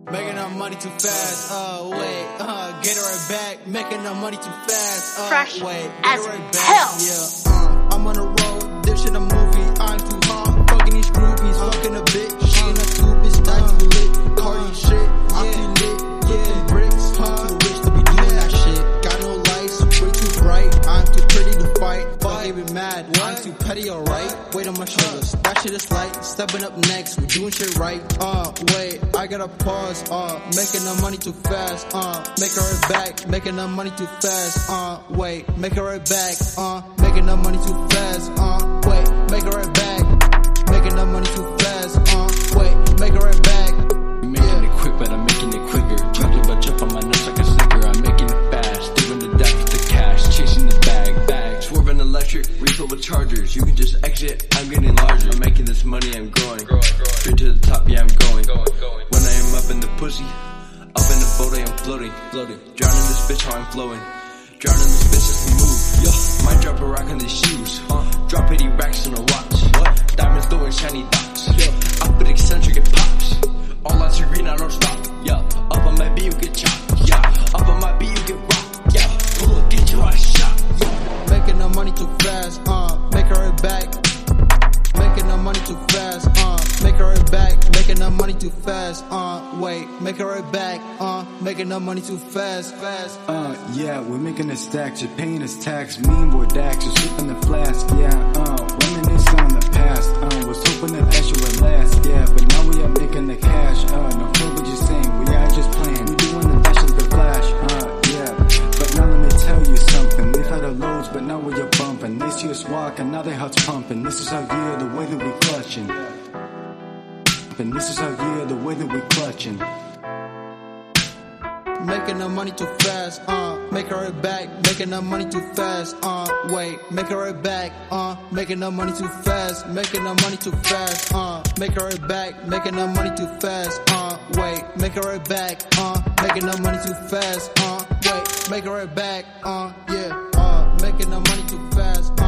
Making the money too fast, get it right back. Making the money too fast, Fresh get as it right back. hell. Yeah, I'm on the road, this shit a movie. I'm too hot, fucking these groupies, fucking a bitch. She in a tube, bitch, that too lit. Cardi shit, I'm too lit. Yeah, bricks, I'm too rich to be doing that shit. Got no lights, way too bright. I'm too pretty to fight. Fuck, get mad. I'm too petty, alright. Weight on my shoulders, that shit is light. Stepping up next, we doing shit right. Wait, I gotta pause. Making the money too fast. Make her right back. Making the money too fast. Wait, make her right back. Making the money too fast. Wait, make her right back. Making the money too fast. Wait, make her right back. I'm making it quick, but I'm making it quicker. Dropped a bunch up on my nuts like a snicker. I'm making it fast, doing the dash with the cash, chasing the bag. Swerving electric, refill with chargers. You can just exit, I'm getting larger. I'm making this money, I'm growing. Straight to the top, yeah, I'm going. When I am up in the pussy, up in the boat, I am floating. Drowning this bitch, how I'm flowing. Drowning this bitch as we move. Might drop a rock on these shoes. Drop 80 racks on a watch. Diamonds throwing shiny dots. Outfit eccentric, it pops. All out your green, I don't stop. Up on my beat, you get chopped. Up on my beat, you get rocked. Pull up, get your ass shot. Making the money too fast. Make her right back. Making the money too fast. Make her right back. Making the money too fast. Wait, make her right back. Making the money too fast. Yeah, we're making a stack. You're paying us tax. Me and boy Dax are sipping the flask. Reminiscing on the past. Was hoping that shit would last. Yeah, but now we are making the cash. No feel what you're saying. We are just playing. We doing the dash of the flash. But now let me tell you something. We've had our loads, but now we're bumping. They see us walking, now their hearts pumping. This is our year, the way that we clutching. And this is our year, the way that we clutching. Making the money too fast, make her right back. Making the money too fast, wait, make her right back, making the money too fast. Making the money too fast, make her right back. Making the money too fast, wait, make her right back, making the money too fast, wait, make her right back, yeah, making the money too fast,